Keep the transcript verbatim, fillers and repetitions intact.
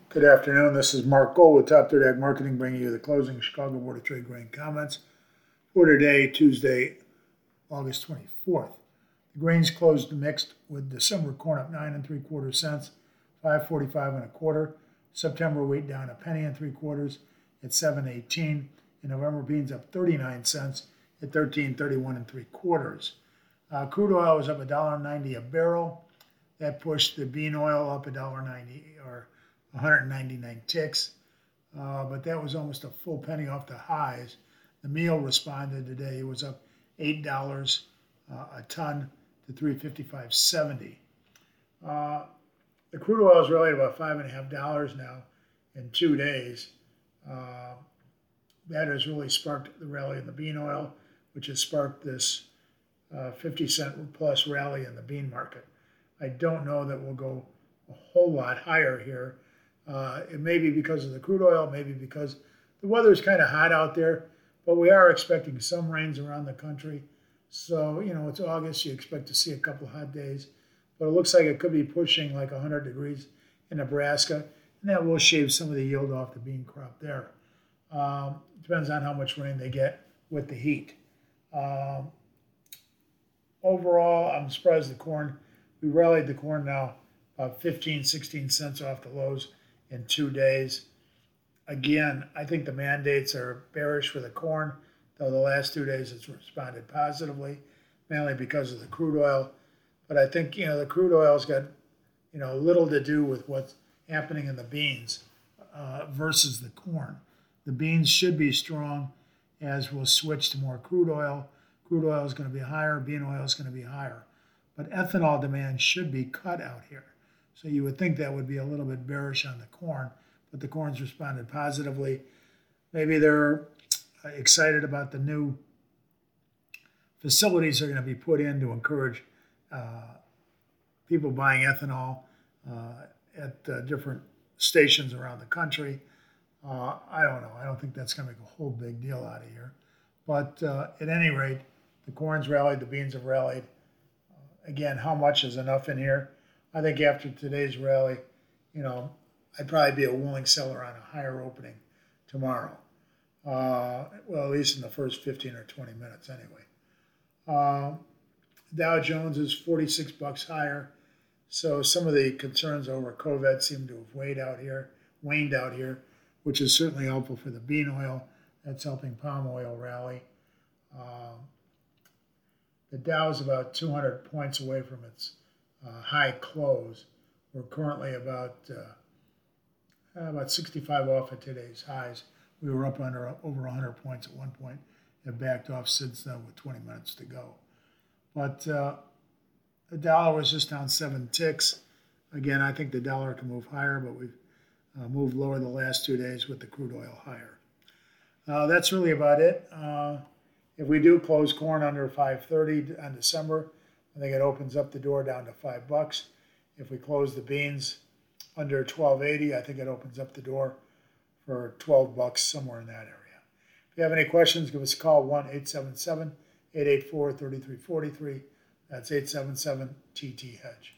Good afternoon. This is Mark Gold with Top Third Ag Marketing, bringing you the closing Chicago Board of Trade grain comments for today, Tuesday, August twenty-fourth. The grains closed mixed with December corn up nine and three quarters cents, five forty-five and a quarter. September wheat down a penny and three quarters at seven eighteen. And November beans up thirty-nine cents at thirteen thirty-one and three quarters. Uh, crude oil was up one dollar ninety a barrel. That pushed the bean oil up one dollar ninety or one hundred ninety-nine ticks, uh, but that was almost a full penny off the highs. The meal responded today. It was up eight dollars uh, a ton to three fifty-five seventy. Uh, the crude oil is really at about five and a half dollars now in two days. Uh, that has really sparked the rally in the bean oil, which has sparked this uh, fifty cent plus rally in the bean market. I don't know that we'll go a whole lot higher here. Uh, it may be because of the crude oil, maybe because the weather is kind of hot out there, but we are expecting some rains around the country. So, you know, it's August, you expect to see a couple hot days, but it looks like it could be pushing like one hundred degrees in Nebraska, and that will shave some of the yield off the bean crop there. Um, depends on how much rain they get with the heat. Um, overall, I'm surprised the corn, we rallied the corn now about fifteen, sixteen cents off the lows in two days. Again, I think the mandates are bearish for the corn, though the last two days it's responded positively, mainly because of the crude oil. But I think, you know, the crude oil's got, you know, little to do with what's happening in the beans uh, versus the corn. The beans should be strong as we'll switch to more crude oil. Crude oil is going to be higher, bean oil is going to be higher. But ethanol demand should be cut out here. So you would think that would be a little bit bearish on the corn, but the corn's responded positively. Maybe they're excited about the new facilities that are going to be put in to encourage uh, people buying ethanol uh, at uh, different stations around the country. Uh, I don't know. I don't think that's going to make a whole big deal out of here. But uh, at any rate, the corn's rallied, the beans have rallied. Uh, again, how much is enough in here? I think after today's rally, you know, I'd probably be a willing seller on a higher opening tomorrow. Uh, well, at least in the first fifteen or twenty minutes anyway. Uh, Dow Jones is forty-six bucks higher. So some of the concerns over COVID seem to have waned out here, waned out here, which is certainly helpful for the bean oil. That's helping palm oil rally. Uh, the Dow is about two hundred points away from its Uh, high close. We're currently about uh, about sixty-five off at today's highs. We were up under over one hundred points at one point. Have backed off since then with twenty minutes to go. But uh, the dollar was just down seven ticks. Again, I think the dollar can move higher, but we've uh, moved lower the last two days with the crude oil higher. Uh, that's really about it. Uh, if we do close corn under five thirty on December, I think it opens up the door down to five bucks. If we close the beans under twelve eighty, I think it opens up the door for twelve bucks, somewhere in that area. If you have any questions, give us a call, one eight seven seven, eight eight four, three three four three. That's eight seven seven T T Hedge.